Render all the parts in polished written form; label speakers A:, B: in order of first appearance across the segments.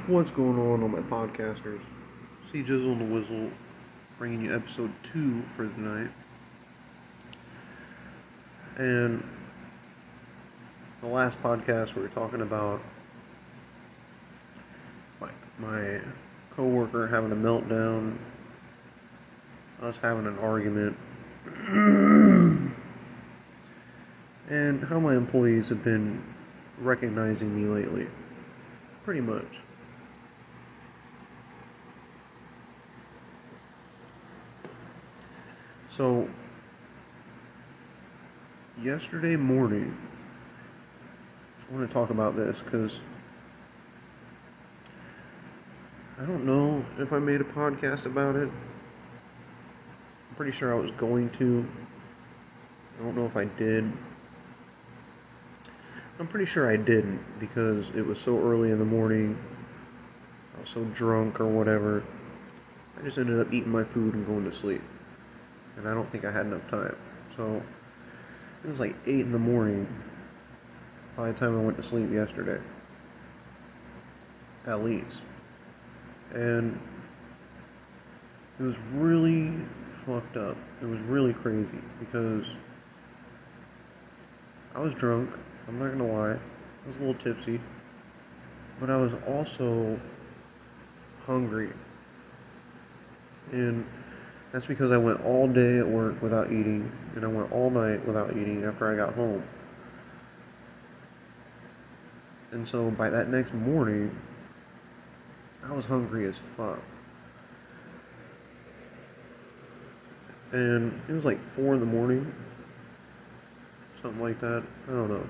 A: What's going on my podcasters? See Jizzle and the Whizzle bringing you episode 2 for the night. And the last podcast we were talking about my coworker having a meltdown, us having an argument, and how my employees have been recognizing me lately. Pretty much. So, yesterday morning, I want to talk about this because I don't know if I made a podcast about it. I'm pretty sure I was going to. I don't know if I did. I'm pretty sure I didn't because it was so early in the morning. I was so drunk or whatever. I just ended up eating my food and going to sleep. And I don't think I had enough time. So it was like 8 in the morning by the time I went to sleep yesterday. At least. And it was really fucked up. It was really crazy because I was drunk. I'm not gonna lie. I was a little tipsy. But I was also hungry. And that's because I went all day at work without eating, and I went all night without eating after I got home. And so by that next morning, I was hungry as fuck. And it was like 4 in the morning, something like that. I don't know.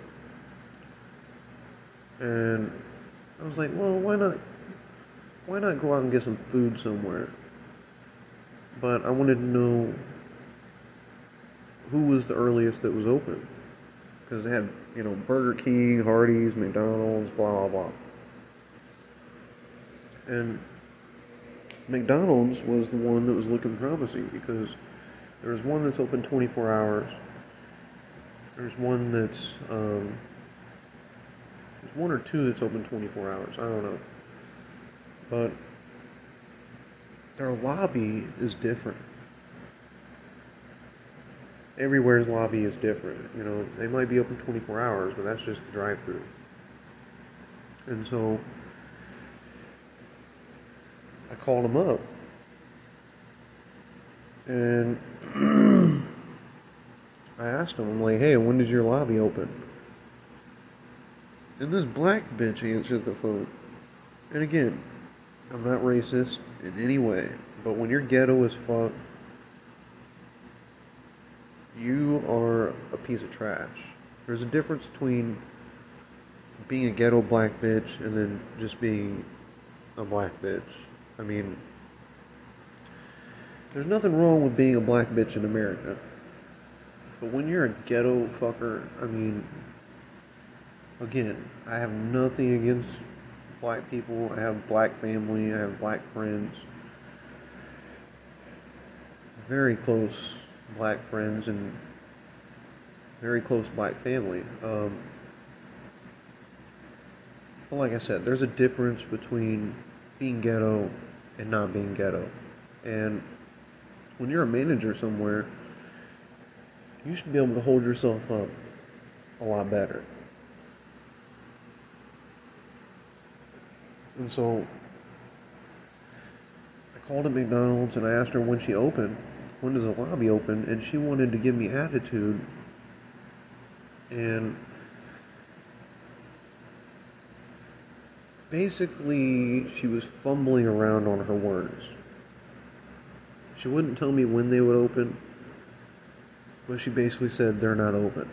A: And I was like, well, why not go out and get some food somewhere? But I wanted to know who was the earliest that was open. Because they had, Burger King, Hardee's, McDonald's, blah, blah, blah. And McDonald's was the one that was looking promising because there was one that's open 24 hours. There's one that's, there's one or two that's open 24 hours. I don't know. But their lobby is different. Everywhere's lobby is different. They might be open 24 hours, but that's just the drive-thru. And so I called them up. And I asked them, I'm like, hey, when did your lobby open? And this black bitch answered the phone. And again, I'm not racist in any way, but when you're ghetto as fuck, you are a piece of trash. There's a difference between being a ghetto black bitch and then just being a black bitch. I mean, there's nothing wrong with being a black bitch in America. But when you're a ghetto fucker, I mean, again, I have nothing against black people. I have black family. I have black friends. Very close black friends and very close black family. But like I said, there's a difference between being ghetto and not being ghetto. And when you're a manager somewhere, you should be able to hold yourself up a lot better. And so I called at McDonald's and I asked her when she opened. When does the lobby open? And she wanted to give me attitude. And basically, she was fumbling around on her words. She wouldn't tell me when they would open, but she basically said they're not open.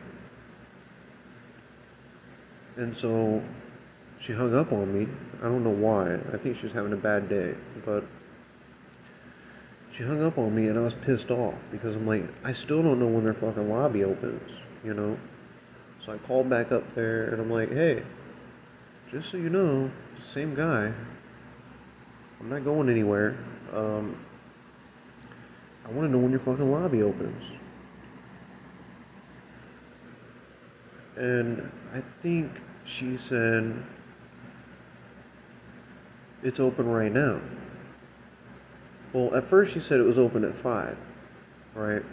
A: And so she hung up on me. I don't know why. I think she was having a bad day, but she hung up on me and I was pissed off because I'm like, I still don't know when their fucking lobby opens, So I called back up there and I'm like, hey, just so you know, same guy. I'm not going anywhere. I want to know when your fucking lobby opens. And I think she said it's open right now. Well, at first she said it was open at 5, right?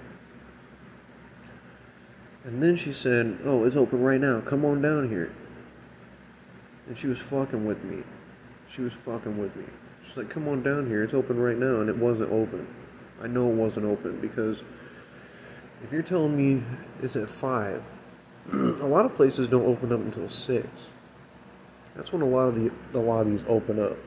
A: And then she said, oh, it's open right now. Come on down here. And she was fucking with me. She's like, come on down here. It's open right now. And it wasn't open. I know it wasn't open because if you're telling me it's at 5, a lot of places don't open up until 6. That's when a lot of the lobbies open up.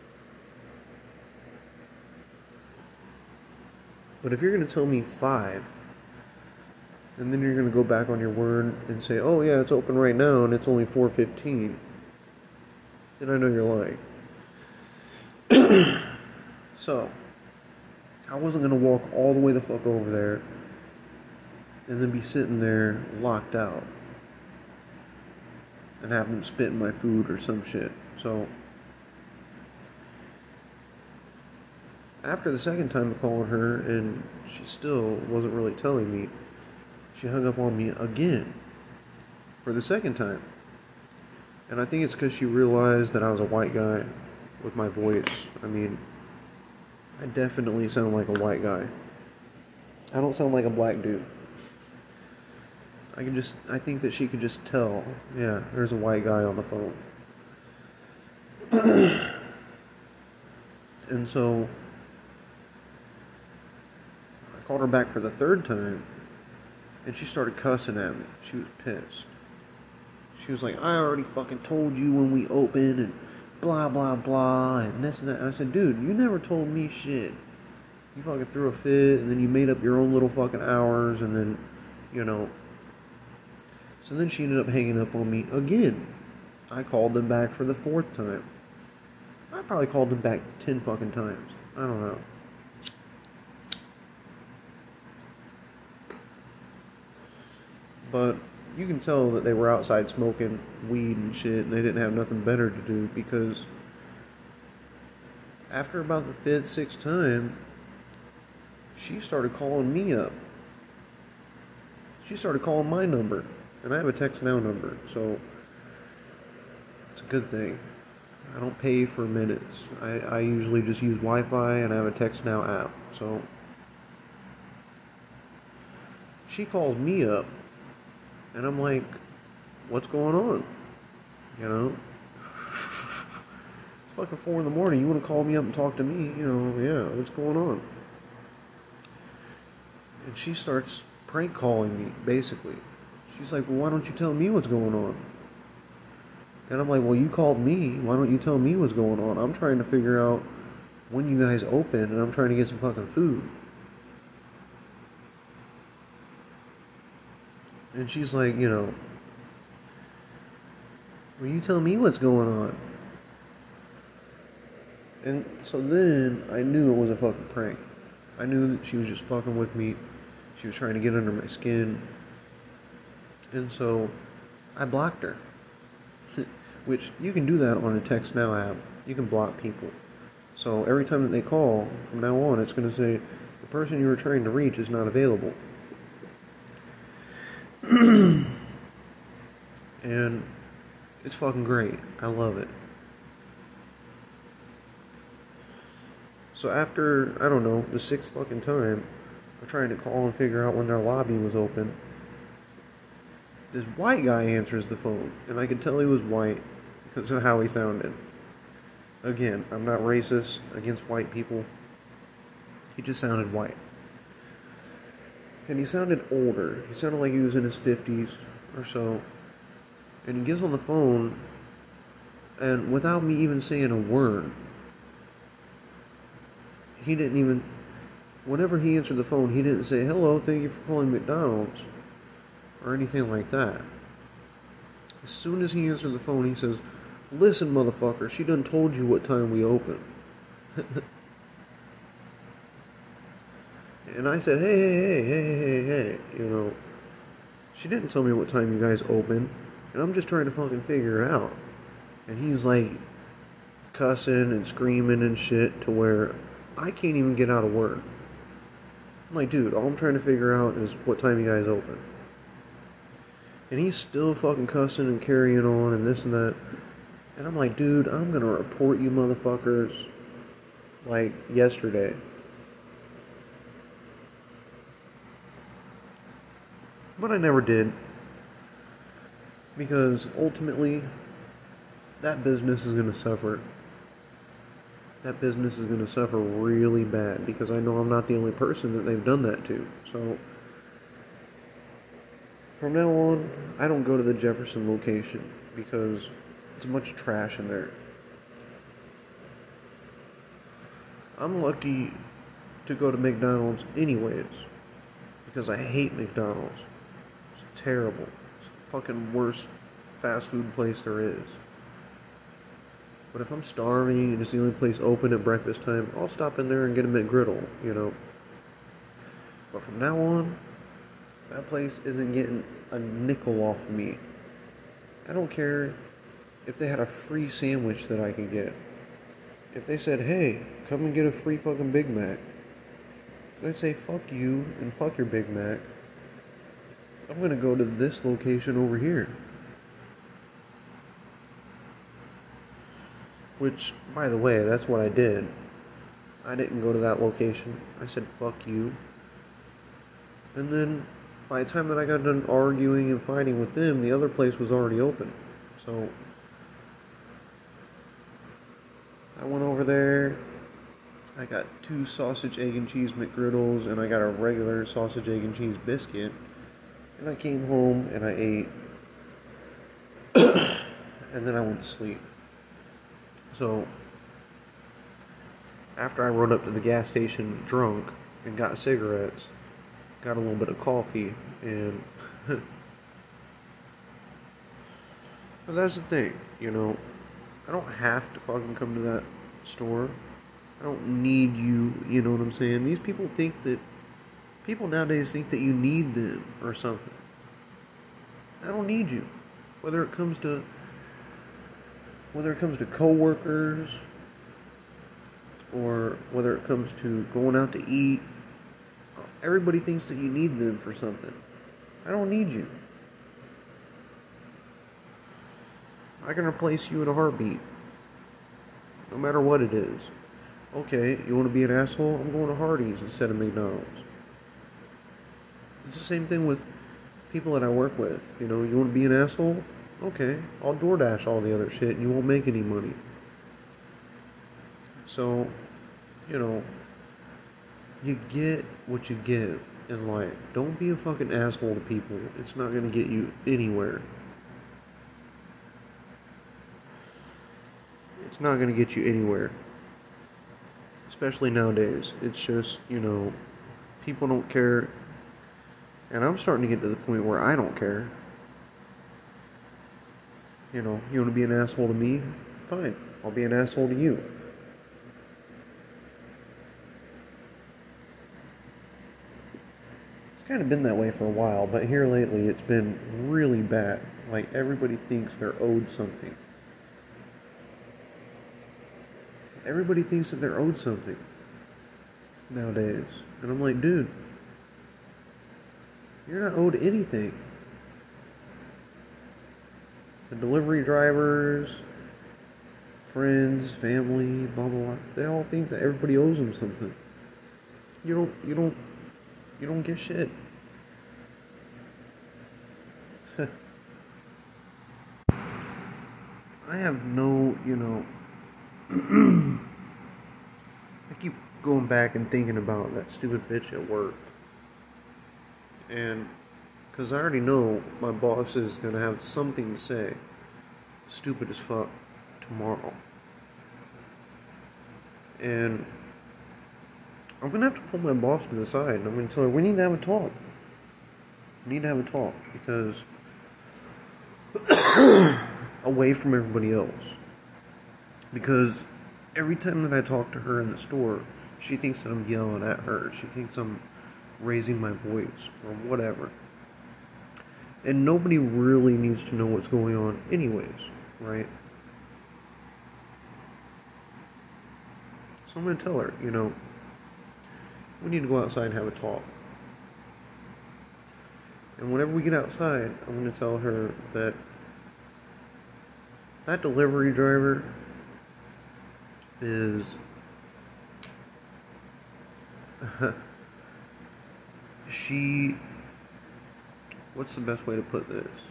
A: But if you're going to tell me 5, and then you're going to go back on your word and say, oh yeah, it's open right now and it's only 4:15, then I know you're lying. So, I wasn't going to walk all the way the fuck over there and then be sitting there locked out and have them spit in my food or some shit. So, after the second time of calling her and she still wasn't really telling me, she hung up on me again for the second time. And I think it's because she realized that I was a white guy with my voice. I mean, I definitely sound like a white guy. I don't sound like a black dude. I think that she could just tell, yeah, there's a white guy on the phone. And so, I called her back for the third time, and she started cussing at me. She was pissed. She was like, I already fucking told you when we opened, and blah, blah, blah, and this and that. And I said, dude, you never told me shit. You fucking threw a fit, and then you made up your own little fucking hours, and then, you know. So then she ended up hanging up on me again. I called them back for the 4th time. I probably called them back 10 fucking times. I don't know. But you can tell that they were outside smoking weed and shit, and they didn't have nothing better to do, because after about the 5th, 6th time, she started calling me up. She started calling my number, and I have a text now number, so it's a good thing. I don't pay for minutes. I usually just use Wi-Fi, and I have a text now app, so she calls me up, and I'm like, what's going on? You know? It's fucking 4 in the morning. You want to call me up and talk to me? You know, yeah, what's going on? And she starts prank calling me, basically. She's like, well, why don't you tell me what's going on? And I'm like, well, you called me. Why don't you tell me what's going on? I'm trying to figure out when you guys open, and I'm trying to get some fucking food. And she's like, you know, will you tell me what's going on? And so then I knew it was a fucking prank. I knew that she was just fucking with me. She was trying to get under my skin. And so I blocked her. Which, you can do that on a Text Now app. You can block people. So every time that they call, from now on, it's going to say, the person you were trying to reach is not available. And it's fucking great. I love it. So after, I don't know, the 6th fucking time of trying to call and figure out when their lobby was open, this white guy answers the phone. And I could tell he was white because of how he sounded. Again, I'm not racist against white people. He just sounded white. And he sounded older. He sounded like he was in his 50s or so. And he gets on the phone, and without me even saying a word, he didn't even, whenever he answered the phone, he didn't say, hello, thank you for calling McDonald's, or anything like that. As soon as he answered the phone, he says, listen, motherfucker, she done told you what time we open. And I said, hey, you know, she didn't tell me what time you guys open, and I'm just trying to fucking figure it out. And he's like cussing and screaming and shit to where I can't even get out a word. I'm like, dude, all I'm trying to figure out is what time you guys open. And he's still fucking cussing and carrying on and this and that. And I'm like, dude, I'm gonna report you motherfuckers like yesterday. But I never did. Because ultimately, that business is gonna suffer. That business is gonna suffer really bad because I know I'm not the only person that they've done that to. So, from now on, I don't go to the Jefferson location because it's a bunch of trash in there. I'm lucky to go to McDonald's anyways because I hate McDonald's. It's terrible. It's the fucking worst fast food place there is. But if I'm starving and it's the only place open at breakfast time, I'll stop in there and get a McGriddle, you know. But from now on, that place isn't getting a nickel off me. I don't care if they had a free sandwich that I could get. If they said, hey, come and get a free fucking Big Mac, I'd say, fuck you and fuck your Big Mac. I'm gonna go to this location over here. Which, by the way, that's what I did. I didn't go to that location. I said, fuck you. And then, by the time that I got done arguing and fighting with them, the other place was already open. So, I went over there. I got 2 sausage, egg, and cheese McGriddles, and I got a regular sausage, egg, and cheese biscuit. And I came home and I ate. And then I went to sleep. So, after I rode up to the gas station drunk and got cigarettes, got a little bit of coffee, and but that's the thing, you know, I don't have to fucking come to that store. I don't need you, you know what I'm saying? These people people nowadays think that you need them or something. I don't need you. Whether it comes to coworkers, or whether it comes to going out to eat, everybody thinks that you need them for something. I don't need you. I can replace you in a heartbeat. No matter what it is. Okay, you want to be an asshole? I'm going to Hardee's instead of McDonald's. It's the same thing with people that I work with. You know, you want to be an asshole? Okay, I'll DoorDash all the other shit and you won't make any money. So, you know, you get what you give in life. Don't be a fucking asshole to people. It's not going to get you anywhere. It's not going to get you anywhere. Especially nowadays. It's just, you know, people don't care. And I'm starting to get to the point where I don't care. You know, you want to be an asshole to me? Fine. I'll be an asshole to you. It's kind of been that way for a while, but here lately it's been really bad. Like, everybody thinks they're owed something. Everybody thinks that they're owed something nowadays. And I'm like, dude, you're not owed anything. The delivery drivers, friends, family, blah, blah, blah, they all think that everybody owes them something. You don't get shit. I have no, you know, I keep going back and thinking about that stupid bitch at work. And, because I already know my boss is going to have something to say, stupid as fuck, tomorrow. And I'm going to have to pull my boss to the side and I'm going to tell her, we need to have a talk. We need to have a talk because away from everybody else. Because every time that I talk to her in the store, she thinks that I'm yelling at her. She thinks I'm raising my voice or whatever. And nobody really needs to know what's going on anyways, right? So I'm going to tell her, you know, we need to go outside and have a talk. And whenever we get outside, I'm going to tell her that that delivery driver is she, what's the best way to put this?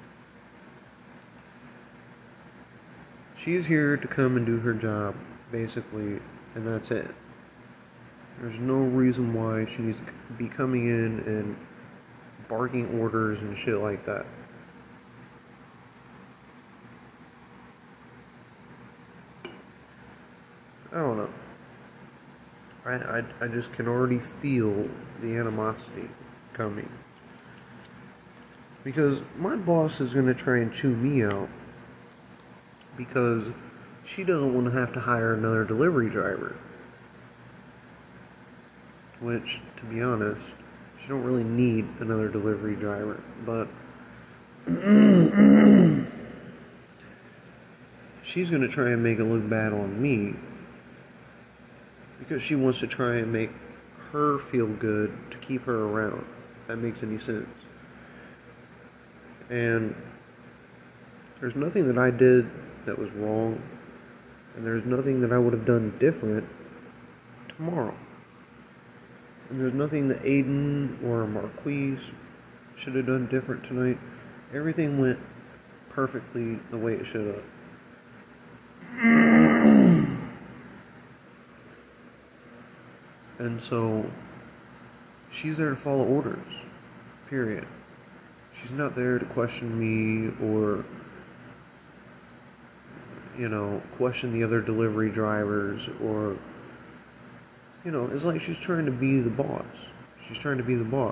A: She's here to come and do her job, basically, and that's it. There's no reason why she needs to be coming in and barking orders and shit like that. I don't know. I just can already feel the animosity coming. Because my boss is going to try and chew me out because she doesn't want to have to hire another delivery driver. Which, to be honest, she don't really need another delivery driver. But she's going to try and make it look bad on me because she wants to try and make her feel good to keep her around, if that makes any sense. And there's nothing that I did that was wrong, and there's nothing that I would have done different tomorrow. And there's nothing that Aiden or Marquise should have done different tonight. Everything went perfectly the way it should have. And so, she's there to follow orders, period. She's not there to question me or, question the other delivery drivers or, it's like she's trying to be the boss. She's trying to be the boss.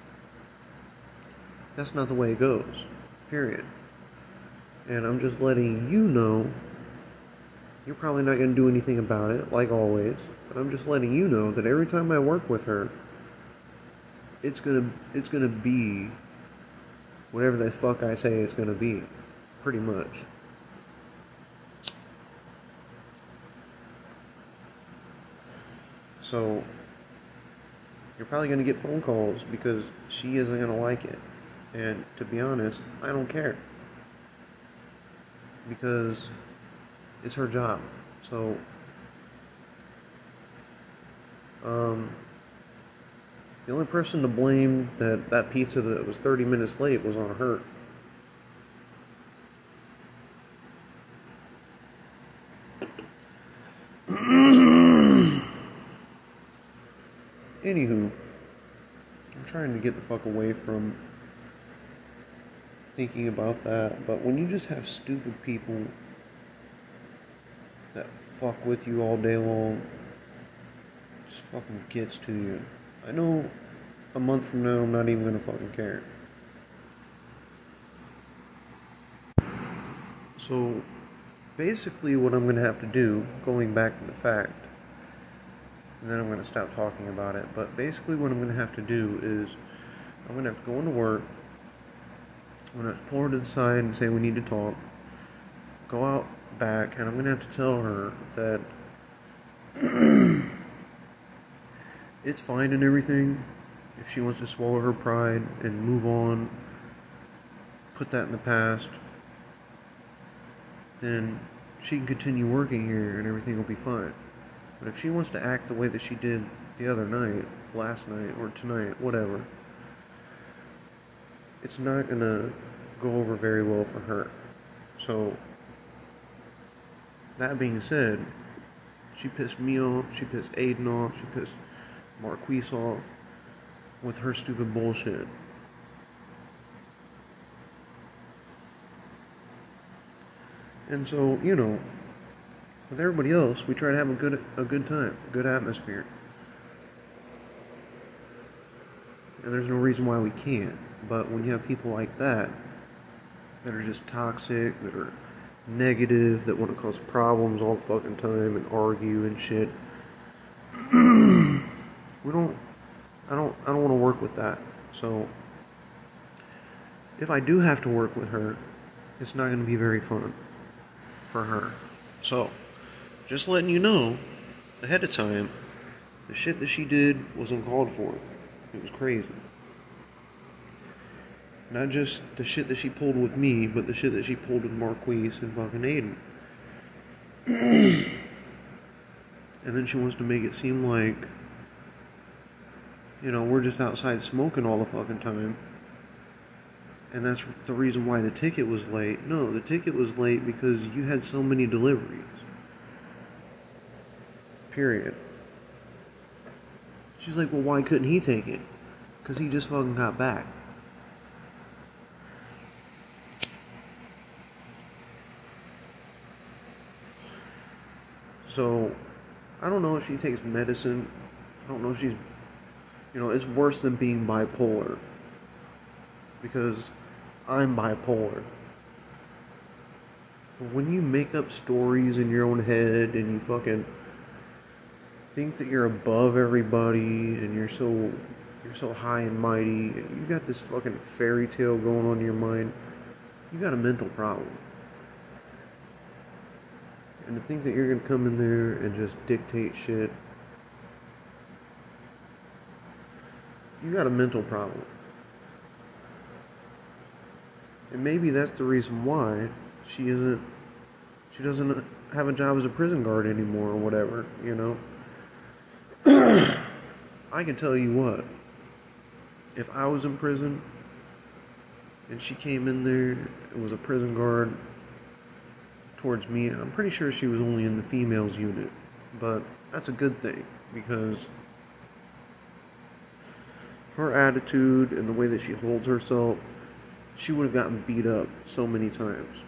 A: That's not the way it goes, period. And I'm just letting you know, you're probably not going to do anything about it, like always, but I'm just letting you know that every time I work with her, it's gonna be whatever the fuck I say it's gonna be, pretty much. So, you're probably gonna get phone calls because she isn't gonna like it. And to be honest, I don't care. Because it's her job. So, the only person to blame that pizza that was 30 minutes late was on her. Anywho, I'm trying to get the fuck away from thinking about that, but when you just have stupid people that fuck with you all day long, it just fucking gets to you. I know a month from now I'm not even gonna fucking care. So basically what I'm gonna have to do, going back to the fact, and then I'm gonna stop talking about it, but basically what I'm gonna have to do is I'm gonna have to go into work, I'm gonna have to pull her to the side and say we need to talk, go out back, and I'm gonna have to tell her that it's fine and everything if she wants to swallow her pride and move on, put that in the past, then she can continue working here and everything will be fine. But if she wants to act the way that she did the other night, last night, or tonight, whatever, it's not gonna go over very well for her. So, that being said, she pissed me off, she pissed Aiden off, she pissed Marquise off with her stupid bullshit. And so, with everybody else, we try to have a good time, a good atmosphere. And there's no reason why we can't. But when you have people like that are just toxic, that are negative, that want to cause problems all the fucking time and argue and shit, I don't want to work with that. So if I do have to work with her, it's not going to be very fun for her. So, just letting you know ahead of time, the shit that she did was uncalled for. It was crazy. Not just the shit that she pulled with me, but the shit that she pulled with Marquise and fucking Aiden. And then she wants to make it seem like, we're just outside smoking all the fucking time. And that's the reason why the ticket was late. No, the ticket was late because you had so many deliveries. Period. She's like, well, why couldn't he take it? Because he just fucking got back. So, I don't know if she takes medicine. I don't know if she's, it's worse than being bipolar. Because I'm bipolar. But when you make up stories in your own head and you fucking think that you're above everybody and you're so high and mighty, and you got this fucking fairy tale going on in your mind, you got a mental problem. And to think that you're gonna come in there and just dictate shit, you got a mental problem. And maybe that's the reason why she doesn't have a job as a prison guard anymore or whatever, I can tell you what, if I was in prison and she came in there and was a prison guard towards me, I'm pretty sure she was only in the females unit, but that's a good thing because her attitude and the way that she holds herself, she would have gotten beat up so many times.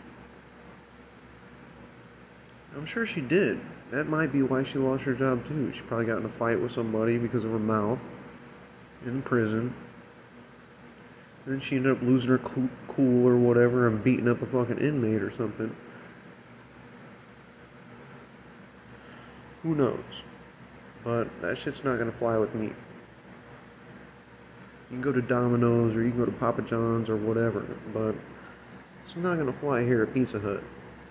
A: I'm sure she did. That might be why she lost her job too. She probably got in a fight with somebody because of her mouth in prison. And then she ended up losing her cool or whatever and beating up a fucking inmate or something. Who knows? But that shit's not gonna fly with me. You can go to Domino's or you can go to Papa John's or whatever, but it's not gonna fly here at Pizza Hut.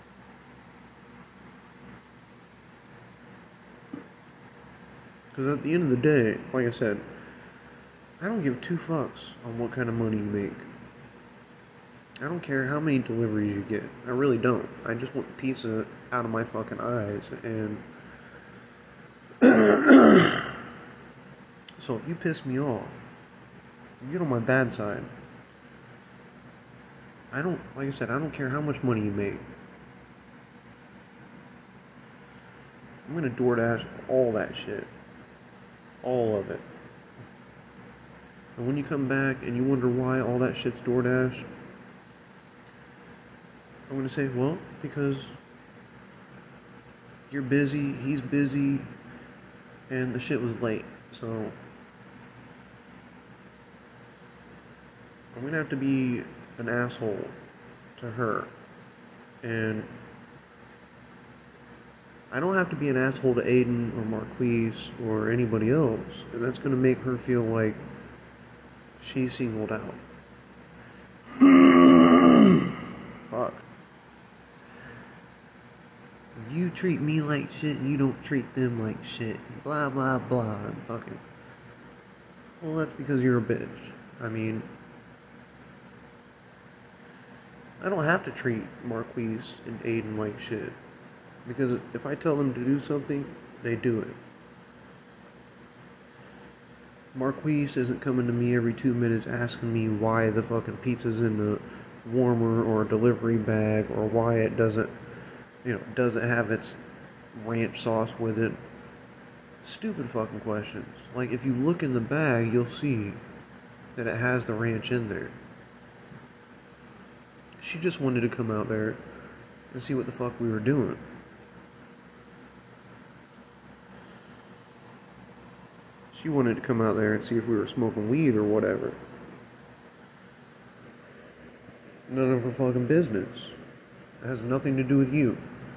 A: Because at the end of the day, like I said, I don't give two fucks on what kind of money you make. I don't care how many deliveries you get. I really don't. I just want pizza out of my fucking eyes. And so if you piss me off, you get on my bad side. Like I said, I don't care how much money you make. I'm gonna DoorDash all that shit. All of it. And when you come back and you wonder why all that shit's DoorDash, I'm gonna say, well, because you're busy, he's busy, and the shit was late. So I'm gonna have to be an asshole to her. And I don't have to be an asshole to Aiden or Marquise or anybody else. And that's gonna make her feel like she's singled out. Fuck. You treat me like shit and you don't treat them like shit. Blah, blah, blah. And fucking. Well, that's because you're a bitch. I mean, I don't have to treat Marquise and Aiden like shit. Because if I tell them to do something, they do it. Marquise isn't coming to me every 2 minutes asking me why the fucking pizza's in the warmer or delivery bag or why it doesn't have its ranch sauce with it. Stupid fucking questions. Like, if you look in the bag, you'll see that it has the ranch in there. She just wanted to come out there and see what the fuck we were doing. She wanted to come out there and see if we were smoking weed or whatever. None of her fucking business. It has nothing to do with you.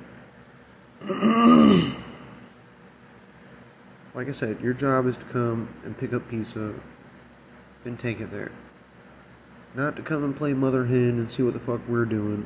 A: Like I said, your job is to come and pick up pizza and take it there. Not to come and play mother hen and see what the fuck we're doing.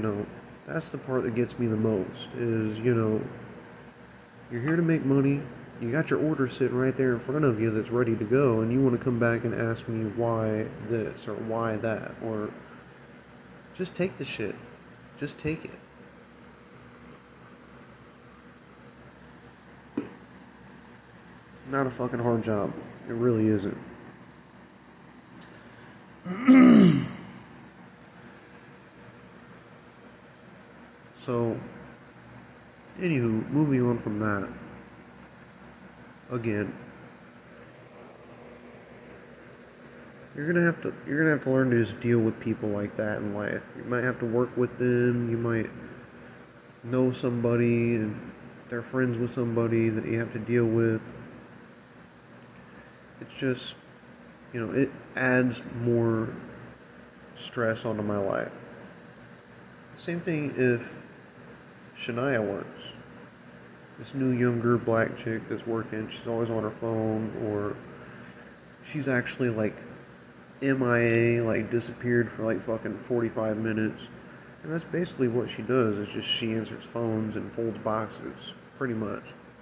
A: That's the part that gets me the most, is, you're here to make money, you got your order sitting right there in front of you that's ready to go, and you want to come back and ask me why this or why that, or just take the shit. Just take it. Not a fucking hard job. It really isn't. So, anywho, moving on from that. Again, you're gonna have to learn to just deal with people like that in life. You might have to work with them. You might know somebody and they're friends with somebody that you have to deal with. It's just, it adds more stress onto my life. Same thing if Shania works. This new younger black chick that's working, she's always on her phone, or she's actually like MIA, like disappeared for like fucking 45 minutes. And that's basically what she does, is just she answers phones and folds boxes, pretty much.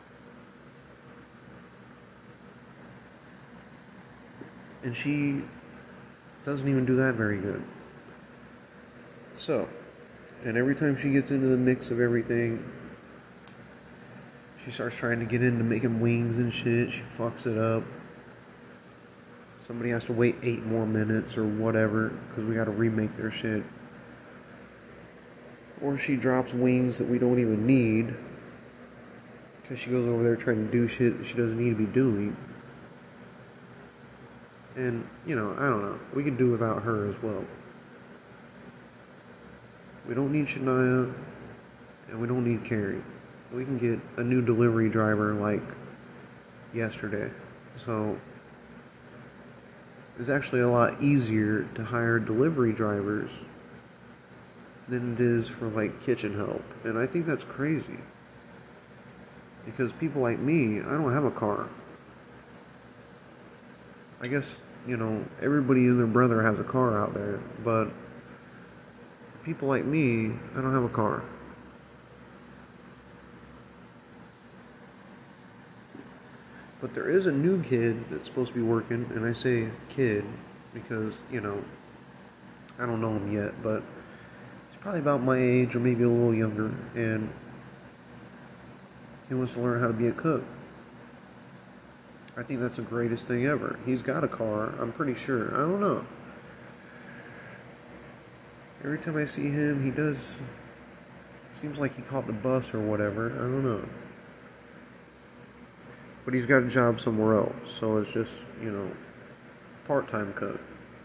A: And she doesn't even do that very good. So, and every time she gets into the mix of everything, she starts trying to get into making wings and shit. She fucks it up. Somebody has to wait 8 more minutes or whatever because we got to remake their shit. Or she drops wings that we don't even need because she goes over there trying to do shit that she doesn't need to be doing. And, I don't know. We could do without her as well. We don't need Shania, and we don't need Carrie. We can get a new delivery driver like yesterday. So it's actually a lot easier to hire delivery drivers than it is for like kitchen help. And I think that's crazy. Because people like me, I don't have a car. I guess, everybody and their brother has a car out there, but for people like me, I don't have a car. But there is a new kid that's supposed to be working, and I say kid because, I don't know him yet, but he's probably about my age or maybe a little younger, and he wants to learn how to be a cook. I think that's the greatest thing ever. He's got a car, I'm pretty sure. I don't know. Every time I see him, seems like he caught the bus or whatever. I don't know. But he's got a job somewhere else, so it's just, part-time cook.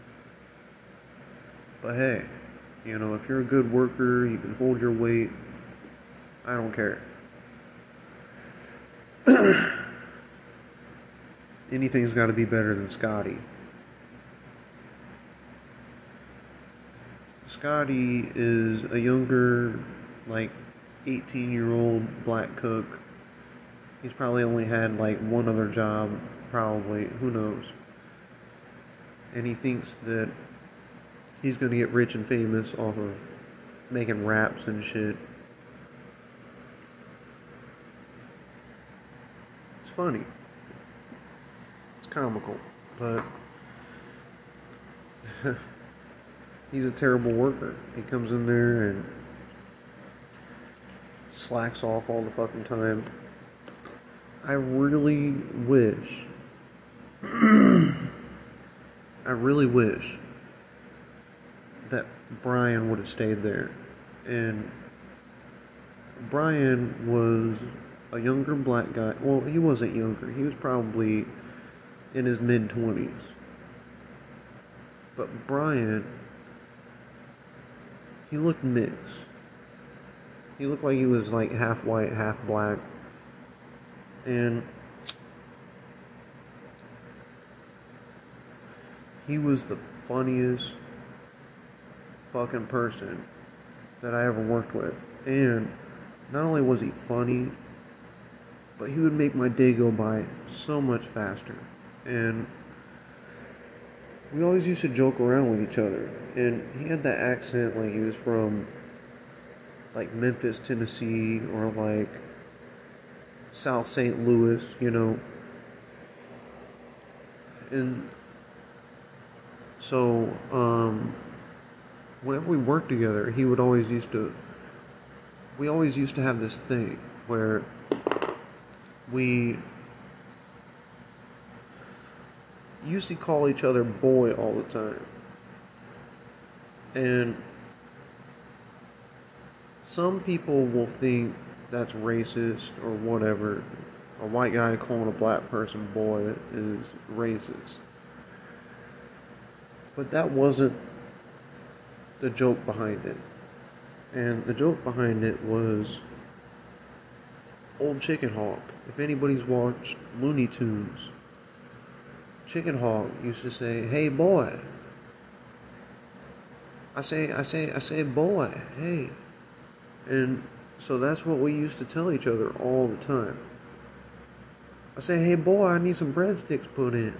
A: But hey, if you're a good worker, you can hold your weight, I don't care. Anything's got to be better than Scotty. Scotty is a younger, like 18-year-old black cook. He's probably only had like one other job, probably, who knows. And he thinks that he's going to get rich and famous off of making raps and shit. It's funny. It's comical, but he's a terrible worker. He comes in there and slacks off all the fucking time. I really wish that Brian would have stayed there. And Brian was a younger black guy. Well, he wasn't younger. He was probably in his mid-20s. But Brian, he looked mixed. He looked like he was like half white, half black. And he was the funniest fucking person that I ever worked with. And not only was he funny, but he would make my day go by so much faster. And we always used to joke around with each other. And he had that accent like he was from like Memphis, Tennessee, or like South St. Louis, and so whenever we worked together, we always used to have this thing where we used to call each other boy all the time. And some people will think that's racist or whatever. A white guy calling a black person boy is racist. But that wasn't the joke behind it. And the joke behind it was Old Chicken Hawk. If anybody's watched Looney Tunes, Chicken Hawk used to say, "Hey boy." I say boy, hey. And so that's what we used to tell each other all the time. I say, "Hey boy, I need some breadsticks put in."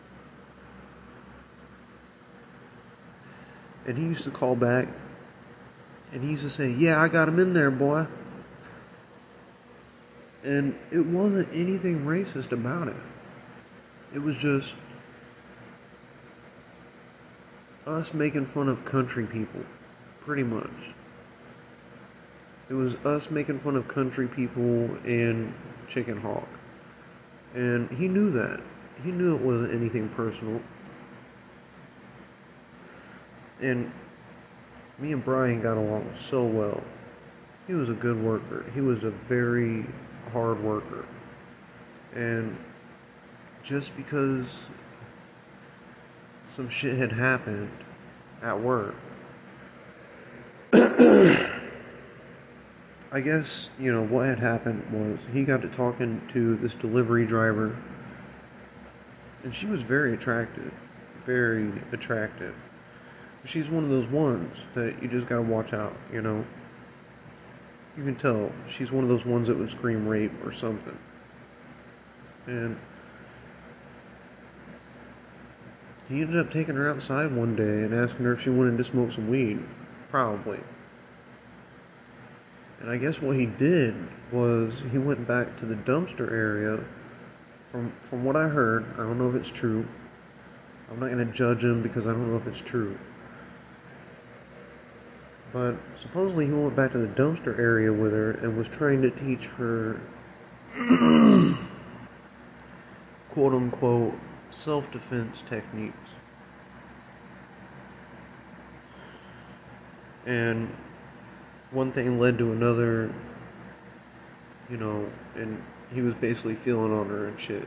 A: And he used to call back and he used to say, "Yeah, I got him in there, boy." And it wasn't anything racist about it. It was just us making fun of country people, pretty much. It was us making fun of country people and Chicken Hawk. And he knew that. He knew it wasn't anything personal. And me and Brian got along so well. He was a good worker. He was a very hard worker. And just because some shit had happened at work, I guess, what had happened was he got to talking to this delivery driver, and she was very attractive. Very attractive. She's one of those ones that you just gotta watch out, You can tell she's one of those ones that would scream rape or something. And he ended up taking her outside one day and asking her if she wanted to smoke some weed. Probably. And I guess what he did was he went back to the dumpster area. From what I heard, I don't know if it's true. I'm not going to judge him because I don't know if it's true. But supposedly he went back to the dumpster area with her and was trying to teach her quote unquote self-defense techniques. And one thing led to another, and he was basically feeling on her and shit.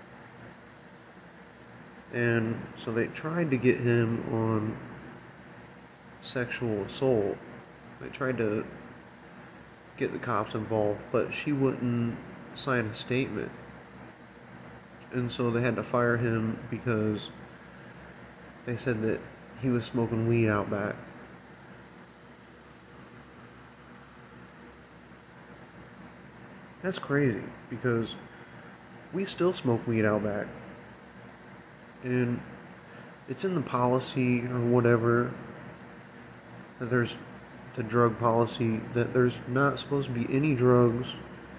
A: And so they tried to get him on sexual assault. They tried to get the cops involved, but she wouldn't sign a statement. And so they had to fire him because they said that he was smoking weed out back. That's crazy because we still smoke weed out back. And it's in the policy or whatever that there's the drug policy that there's not supposed to be any drugs.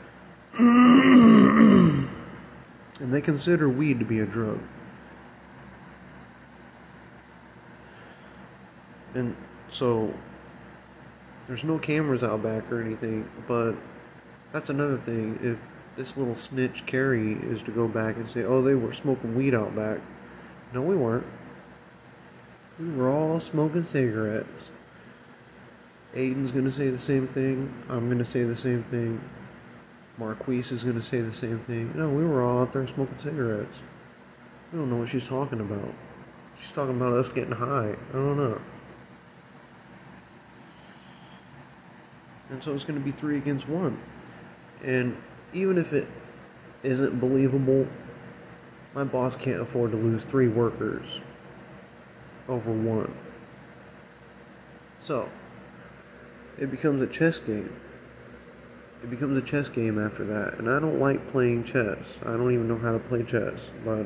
A: And they consider weed to be a drug. And so there's no cameras out back or anything, but that's another thing. If this little snitch Carrie is to go back and say, "Oh, they were smoking weed out back." No, we weren't. We were all smoking cigarettes. Aiden's gonna say the same thing. I'm gonna say the same thing. Marquise is gonna say the same thing. No, we were all out there smoking cigarettes. We don't know what she's talking about. She's talking about us getting high. I don't know. And so it's gonna be 3 against 1. And even if it isn't believable, my boss can't afford to lose 3 workers over 1. So, it becomes a chess game. It becomes a chess game after that. And I don't like playing chess. I don't even know how to play chess. But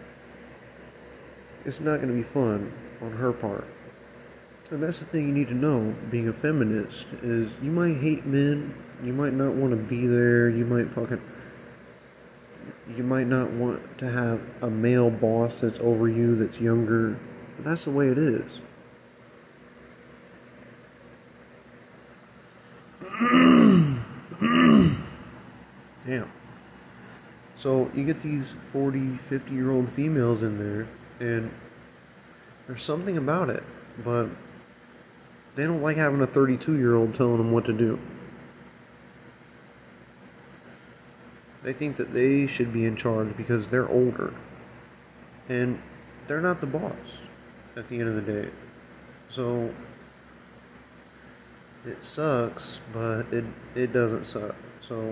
A: it's not going to be fun on her part. And that's the thing you need to know, being a feminist, is you might hate men. You might not want to be there. You might fucking... you might not want to have a male boss that's over you that's younger. But that's the way it is. Damn. So you get these 40, 50-year-old females in there, and there's something about it, but they don't like having a 32-year-old telling them what to do. They think that they should be in charge because they're older. And they're not the boss at the end of the day. So it sucks, but it doesn't suck. So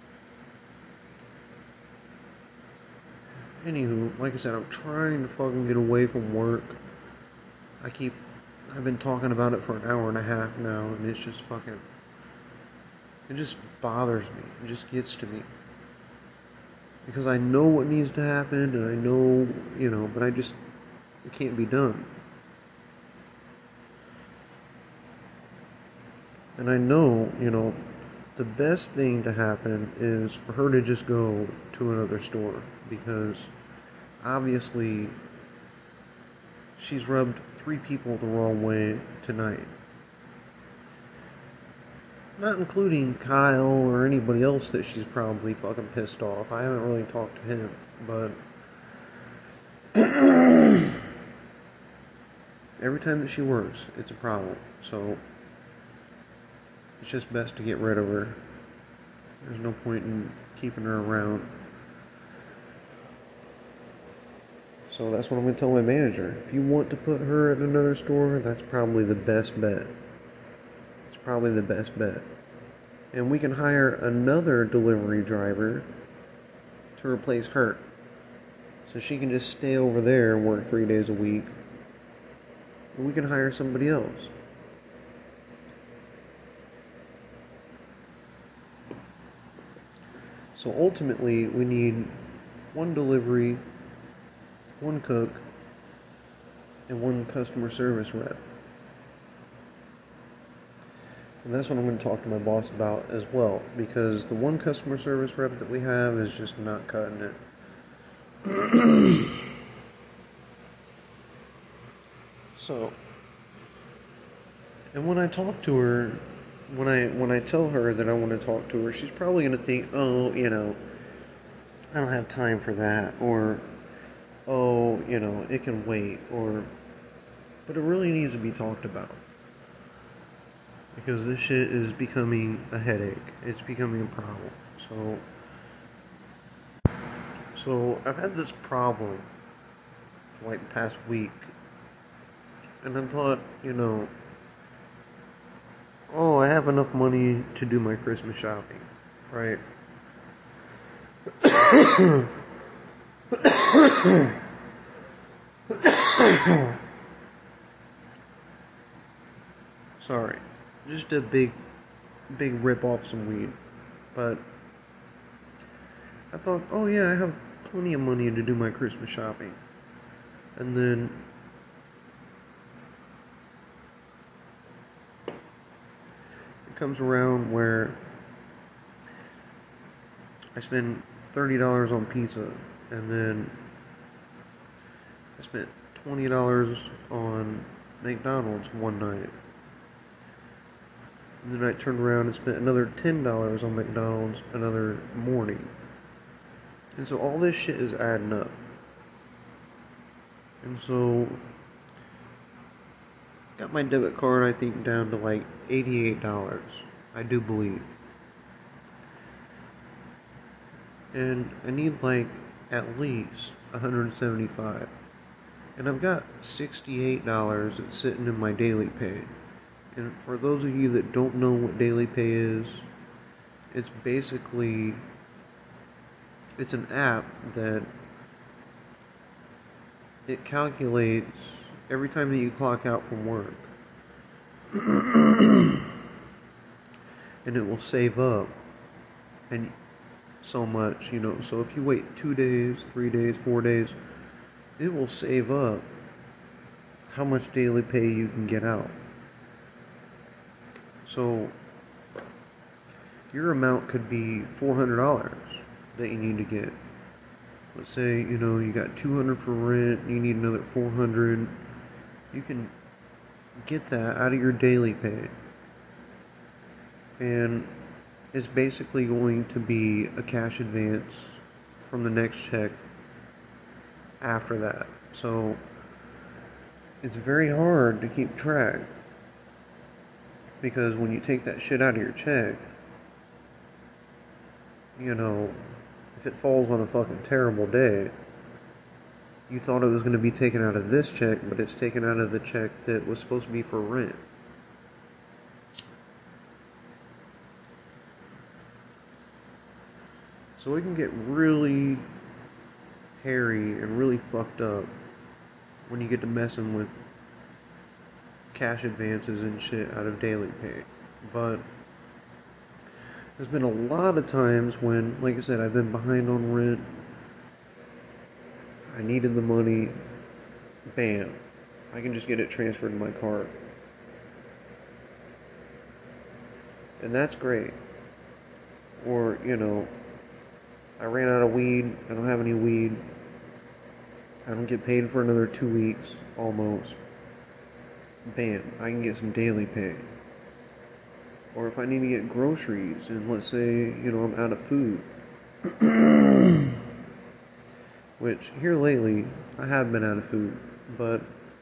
A: anywho, like I said, I'm trying to fucking get away from work. I've been talking about it for an hour and a half now, and it's just fucking, it just bothers me. It just gets to me. Because I know what needs to happen, and I know, but it can't be done. And I know, the best thing to happen is for her to just go to another store, because obviously she's rubbed 3 people the wrong way tonight. Not including Kyle or anybody else that she's probably fucking pissed off. I haven't really talked to him, but every time that she works, it's a problem. So it's just best to get rid of her. There's no point in keeping her around. So that's what I'm going to tell my manager. If you want to put her at another store, that's probably the best bet. It's probably the best bet. And we can hire another delivery driver to replace her. So she can just stay over there and work 3 days a week. And we can hire somebody else. So ultimately, we need 1 delivery, 1 cook, and 1 customer service rep. And that's what I'm going to talk to my boss about as well, because the 1 customer service rep that we have is just not cutting it. So, and when I talk to her, when I tell her that I want to talk to her, she's probably going to think, oh, I don't have time for that, or, oh, it can wait, but it really needs to be talked about. Because this shit is becoming a headache. It's becoming a problem. So I've had this problem for like the past week. And I thought, oh, I have enough money to do my Christmas shopping, right? Sorry. Just a big rip off some weed. But I thought, oh yeah, I have plenty of money to do my Christmas shopping. And then it comes around where I spend $30 on pizza, and then I spent $20 on McDonald's one night. And then I turned around and spent another $10 on McDonald's another morning. And so all this shit is adding up. And so I got my debit card, I think, down to like $88. I do believe. And I need like at least $175. And I've got $68 that's sitting in my daily pay. And for those of you that don't know what daily pay is, it's basically, it's an app that it calculates every time that you clock out from work. And it will save up and so much, so if you wait 2 days, 3 days, 4 days, it will save up how much daily pay you can get out. So your amount could be $400 that you need to get. Let's say, you got 200 for rent, you need another 400. You can get that out of your daily pay. And it's basically going to be a cash advance from the next check after that. So it's very hard to keep track, because when you take that shit out of your check, if it falls on a fucking terrible day, you thought it was going to be taken out of this check, but it's taken out of the check that was supposed to be for rent. So it can get really hairy and really fucked up when you get to messing with cash advances and shit out of daily pay. But there's been a lot of times when, like I said, I've been behind on rent. I needed the money. Bam. I can just get it transferred to my card. And that's great. Or, I ran out of weed. I don't have any weed. I don't get paid for another 2 weeks, almost. Bam. I can get some daily pay. Or if I need to get groceries, and let's say, I'm out of food. Which, here lately, I have been out of food, but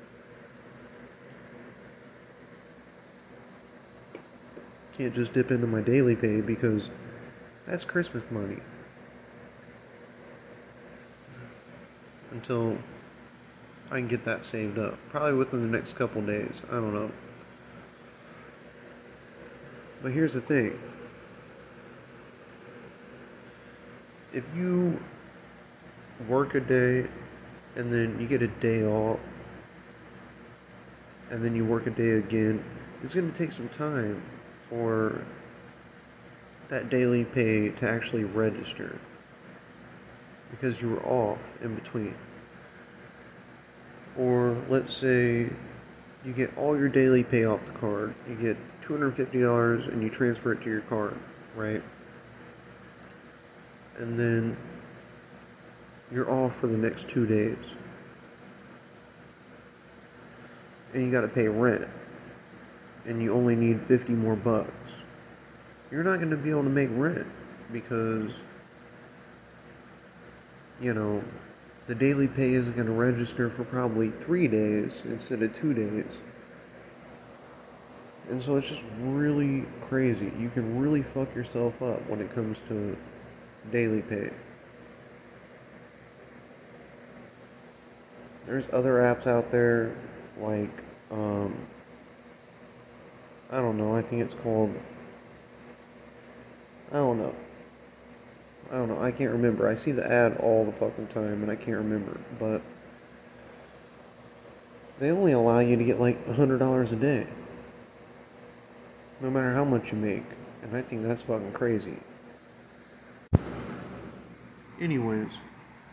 A: can't just dip into my daily pay because that's Christmas money. Until I can get that saved up. Probably within the next couple days. I don't know. But here's the thing. If you work a day and then you get a day off and then you work a day again, it's going to take some time for that daily pay to actually register, because you were off in between. Or let's say you get all your daily pay off the card. You get $250 and you transfer it to your card, right? And then you're off for the next 2 days. And you got to pay rent. And you only need 50 more bucks. You're not going to be able to make rent because, the daily pay isn't going to register for probably 3 days instead of 2 days. And so it's just really crazy. You can really fuck yourself up when it comes to daily pay. There's other apps out there like, I don't know, I think it's called, I don't know, I can't remember. I see the ad all the fucking time and I can't remember, but they only allow you to get like $100 a day, no matter how much you make, and I think that's fucking crazy. Anyways,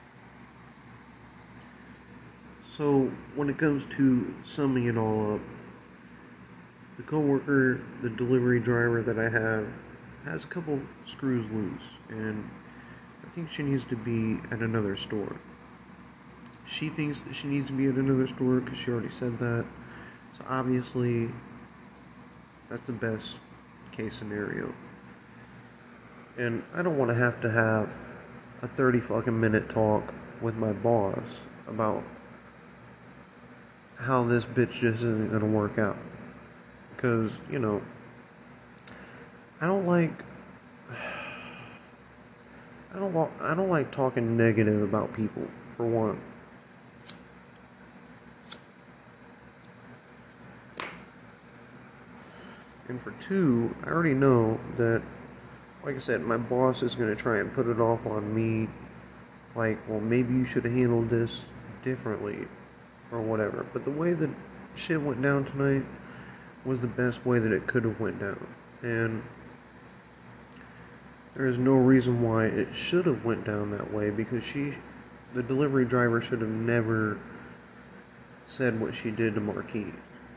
A: so when it comes to summing it all up, the coworker, the delivery driver that I have, has a couple screws loose, and I think she needs to be at another store. She thinks that she needs to be at another store because she already said that. So obviously, that's the best case scenario. And I don't want to have a 30 fucking minute talk with my boss about how this bitch just isn't going to work out. Because, I don't like talking negative about people, for one. And for two, I already know that, like I said, my boss is going to try and put it off on me. Like, well, maybe you should have handled this differently, or whatever. But the way that shit went down tonight was the best way that it could have went down. And there is no reason why it should have went down that way, because the delivery driver should have never said what she did to Marquis.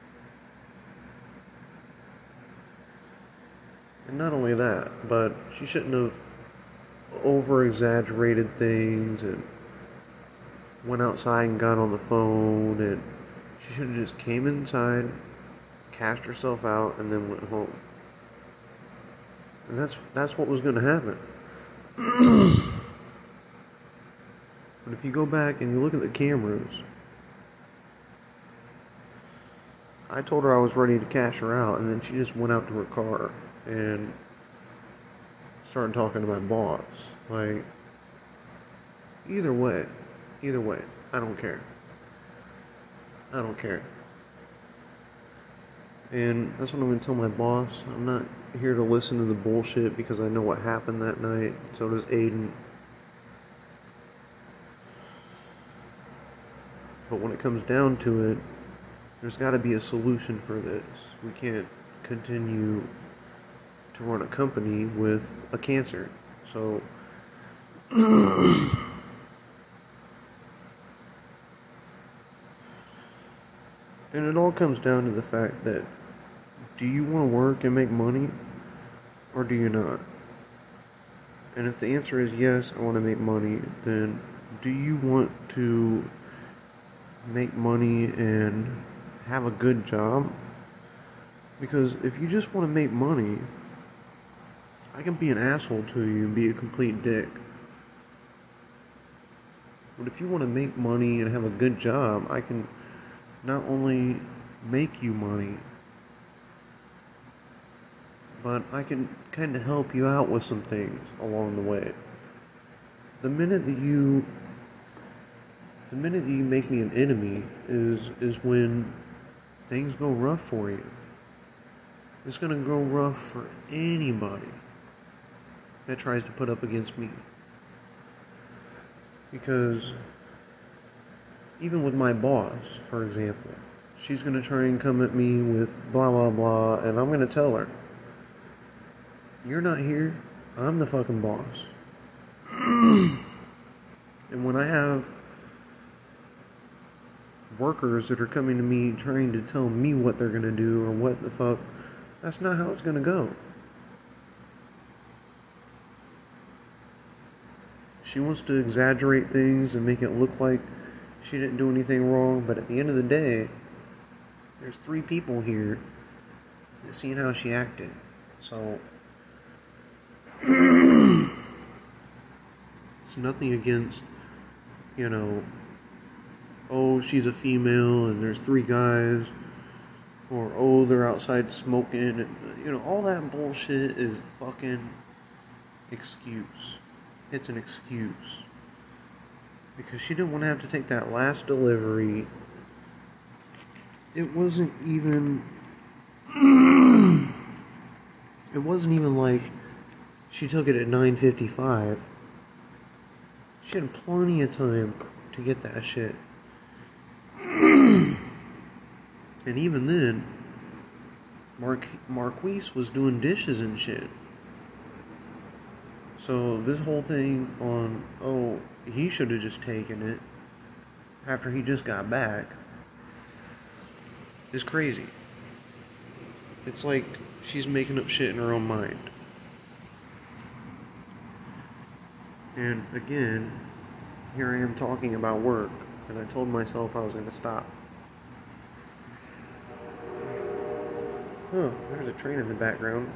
A: And not only that, but she shouldn't have over-exaggerated things and went outside and got on the phone, and she should have just came inside, cashed herself out, and then went home. And that's what was going to happen. But if you go back and you look at the cameras, I told her I was ready to cash her out, and then she just went out to her car and started talking to my boss. Like, either way, I don't care. I don't care. And that's what I'm going to tell my boss. I'm not here to listen to the bullshit because I know what happened that night. So does Aiden. But when it comes down to it, there's got to be a solution for this. We can't continue to run a company with a cancer. So and it all comes down to the fact that, do you want to work and make money, or do you not? And if the answer is yes, I want to make money, then do you want to make money and have a good job? Because if you just want to make money, I can be an asshole to you and be a complete dick. But if you want to make money and have a good job, I can not only make you money, but I can kind of help you out with some things along the way. The minute that you make me an enemy is when things go rough for you. It's gonna go rough for anybody that tries to put up against me. Because even with my boss, for example, she's gonna try and come at me with blah blah blah, and I'm gonna tell her, you're not here, I'm the fucking boss. And when I have workers that are coming to me trying to tell me what they're gonna do or what the fuck, that's not how it's gonna go. She wants to exaggerate things and make it look like she didn't do anything wrong, but at the end of the day, there's 3 people here that seen how she acted. So it's nothing against, oh, she's a female and there's 3 guys, or oh, they're outside smoking, and, all that bullshit is fucking excuse. It's an excuse. Because she didn't want to have to take that last delivery. It wasn't even like she took it at 9:55. She had plenty of time to get that shit. And even then, Marquise was doing dishes and shit. So this whole thing on, oh, he should have just taken it after he just got back, is crazy. It's like she's making up shit in her own mind. And again, here I am talking about work, and I told myself I was going to stop. Oh, there's a train in the background.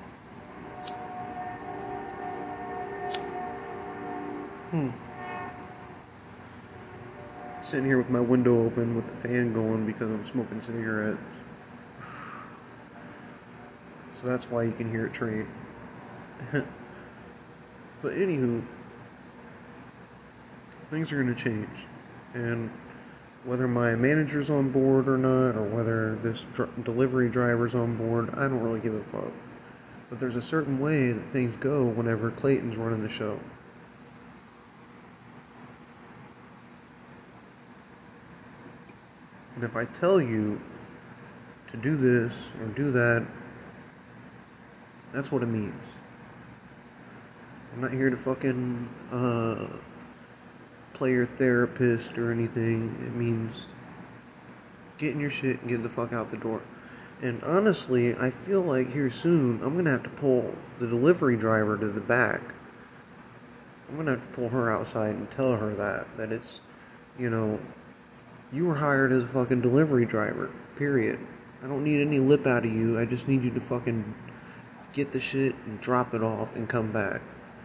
A: Sitting here with my window open with the fan going because I'm smoking cigarettes. So that's why you can hear it train. But anywho, things are going to change. And whether my manager's on board or not, or whether this delivery driver's on board, I don't really give a fuck. But there's a certain way that things go whenever Clayton's running the show. And if I tell you to do this or do that, that's what it means. I'm not here to fucking play your therapist or anything. It means getting your shit and getting the fuck out the door. And honestly, I feel like here soon, I'm going to have to pull the delivery driver to the back. I'm going to have to pull her outside and tell her that it's You know, you were hired as a fucking delivery driver, period. I don't need any lip out of you. I just need you to fucking get the shit and drop it off and come back.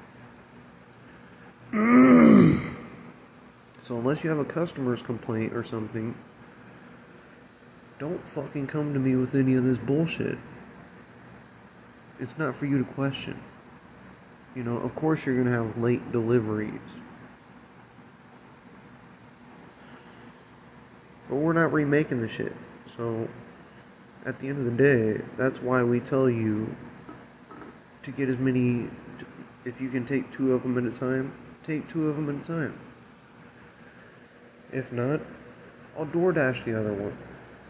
A: So unless you have a customer's complaint or something, don't fucking come to me with any of this bullshit. It's not for you to question. You know, of course you're gonna have late deliveries. But we're not remaking the shit. So, at the end of the day, that's why we tell you to get as many, if you can take 2 of them at a time, take 2 of them at a time. If not, I'll DoorDash the other one.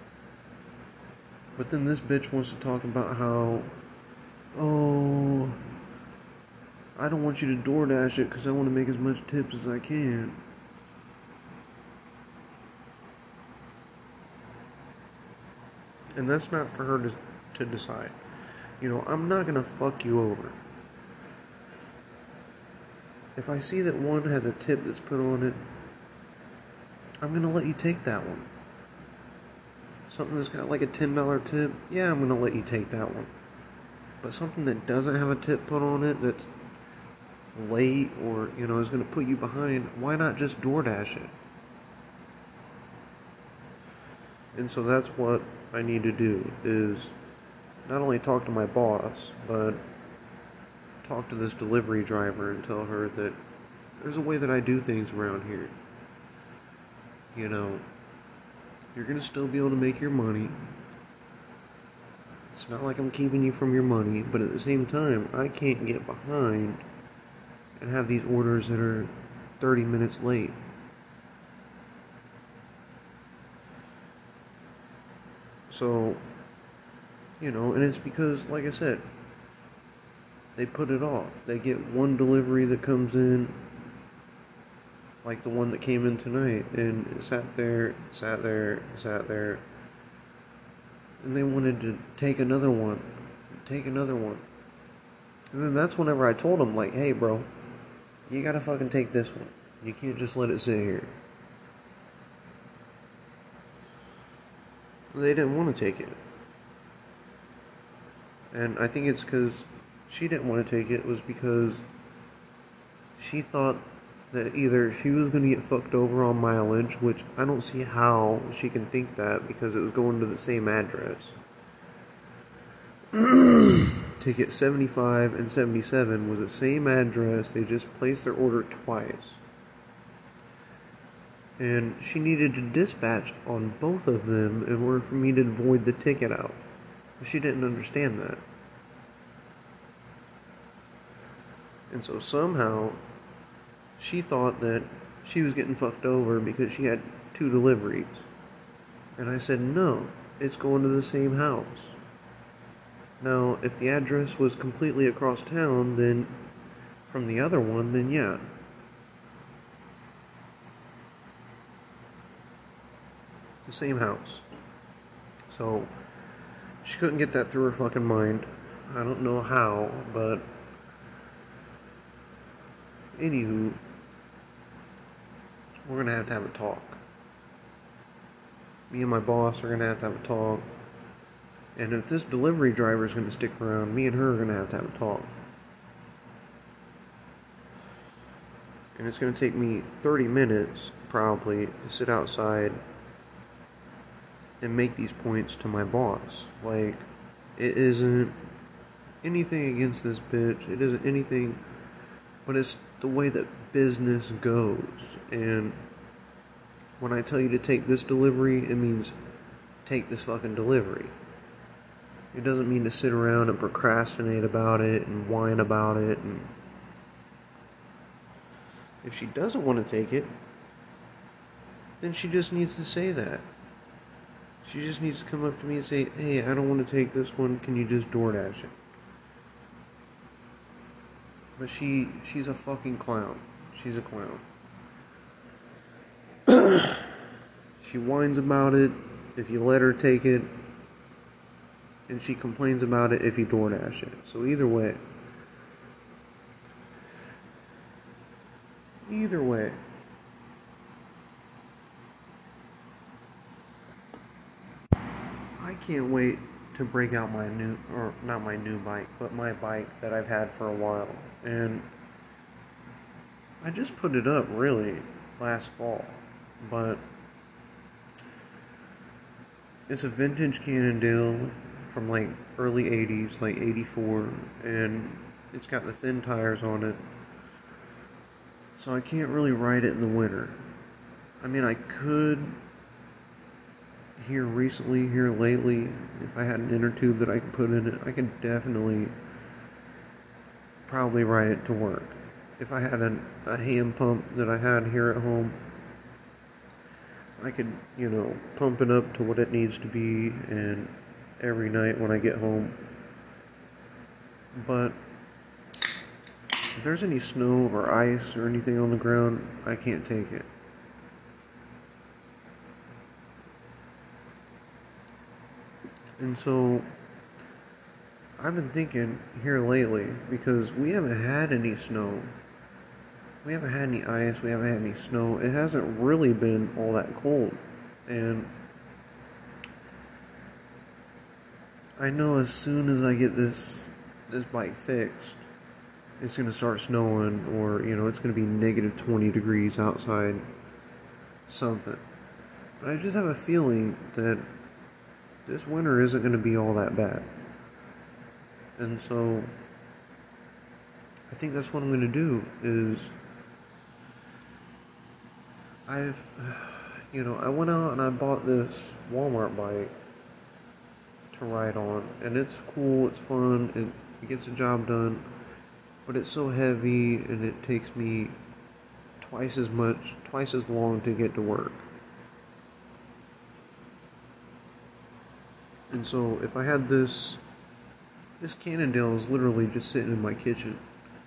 A: But then this bitch wants to talk about how, oh, I don't want you to DoorDash it because I want to make as much tips as I can. And that's not for her to decide. You know, I'm not going to fuck you over. If I see that one has a tip that's put on it, I'm going to let you take that one. Something that's got like a $10 tip, yeah, I'm going to let you take that one. But something that doesn't have a tip put on it, that's late or, you know, is going to put you behind, why not just DoorDash it? And so that's what I need to do, is not only talk to my boss, but talk to this delivery driver and tell her that there's a way that I do things around here. You know, you're going to still be able to make your money. It's not like I'm keeping you from your money, but at the same time, I can't get behind and have these orders that are 30 minutes late. So, you know, and it's because, like I said, they put it off. They get one delivery that comes in, like the one that came in tonight, and it sat there, and they wanted to take another one. And then that's whenever I told them, like, hey, bro, you gotta fucking take this one. You can't just let it sit here. They didn't want to take it. And I think it's because she didn't want to take it, was because she thought that either she was going to get fucked over on mileage, which I don't see how she can think that, because it was going to the same address. Ticket 75 and 77 was the same address. They just placed their order twice. And she needed to dispatch on both of them in order for me to void the ticket out. She didn't understand that. And so somehow, she thought that she was getting fucked over because she had 2 deliveries. And I said, no, it's going to the same house. Now, if the address was completely across town, then from the other one, then yeah. The same house. So, she couldn't get that through her fucking mind. I don't know how, but anywho, we're gonna have to have a talk. Me and my boss are gonna have to have a talk. And if this delivery driver is gonna stick around, me and her are gonna have a talk. And it's gonna take me 30 minutes, probably, to sit outside and make these points to my boss. Like, it isn't anything against this bitch. It isn't anything, but it's the way that business goes. And when I tell you to take this delivery, it means take this fucking delivery. It doesn't mean to sit around and procrastinate about it and whine about it. And if she doesn't want to take it, then she just needs to say that. She just needs to come up to me and say, hey, I don't want to take this one, can you just DoorDash it? But she's a fucking clown. She's a clown. She whines about it if you let her take it, and she complains about it if you DoorDash it. So either way, can't wait to break out my new, or not my new bike, but my bike that I've had for a while. And I just put it up really last fall, but it's a vintage Cannondale from like early 80s, like 84, and it's got the thin tires on it. So I can't really ride it in the winter. I mean, I could here lately, if I had an inner tube that I could put in it, I could definitely probably ride it to work. If I had a hand pump that I had here at home, I could, pump it up to what it needs to be, and every night when I get home. But if there's any snow or ice or anything on the ground, I can't take it. And so I've been thinking here lately, because we haven't had any snow. We haven't had any ice, we haven't had any snow. It hasn't really been all that cold. And I know as soon as I get this bike fixed, it's going to start snowing, or, it's going to be negative 20 degrees outside, something. But I just have a feeling that this winter isn't going to be all that bad. And so I think that's what I'm going to do is I went out and I bought this Walmart bike to ride on, and it's cool, it's fun, it gets the job done, but it's so heavy and it takes me twice as long to get to work. And so if I had this Cannondale is literally just sitting in my kitchen,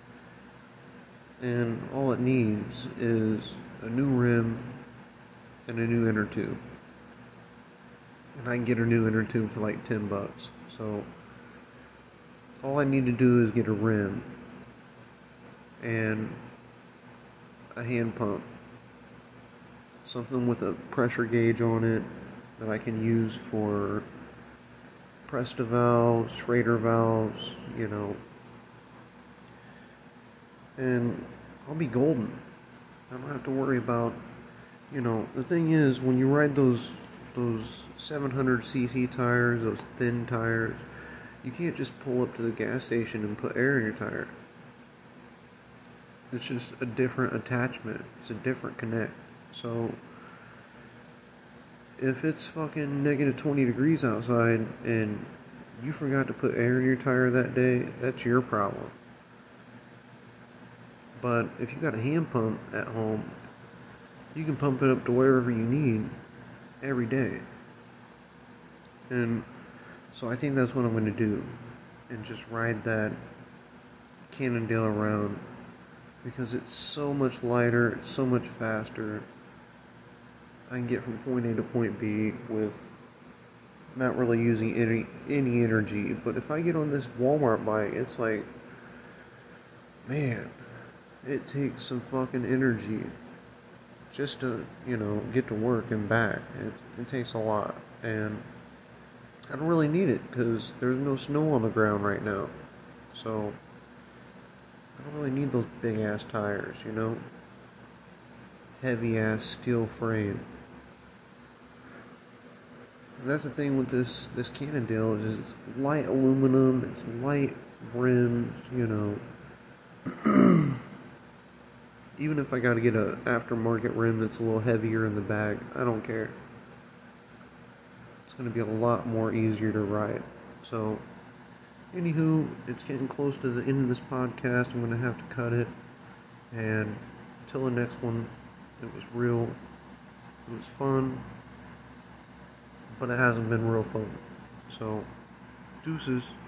A: and all it needs is a new rim and a new inner tube. And I can get a new inner tube for like $10. So all I need to do is get a rim and a hand pump, something with a pressure gauge on it that I can use for Presta valves, Schrader valves, and I'll be golden. I don't have to worry about, the thing is, when you ride those 700cc tires, those thin tires, you can't just pull up to the gas station and put air in your tire. It's just a different attachment. It's a different connect. So if it's fucking negative 20 degrees outside and you forgot to put air in your tire that day, that's your problem. But if you got a hand pump at home, you can pump it up to wherever you need every day. And so I think that's what I'm going to do, and just ride that Cannondale around, because it's so much lighter, it's so much faster. I can get from point A to point B with not really using any energy. But if I get on this Walmart bike, it's like, man, it takes some fucking energy just to, get to work and back. It takes a lot, and I don't really need it because there's no snow on the ground right now. So I don't really need those big ass tires, heavy ass steel frame. And that's the thing with this Cannondale, is it's light aluminum, it's light rims, Even if I gotta get a aftermarket rim that's a little heavier in the back, I don't care. It's gonna be a lot more easier to ride. So, anywho, it's getting close to the end of this podcast. I'm gonna have to cut it. And until the next one, it was real. It was fun. But it hasn't been real fun. So, deuces.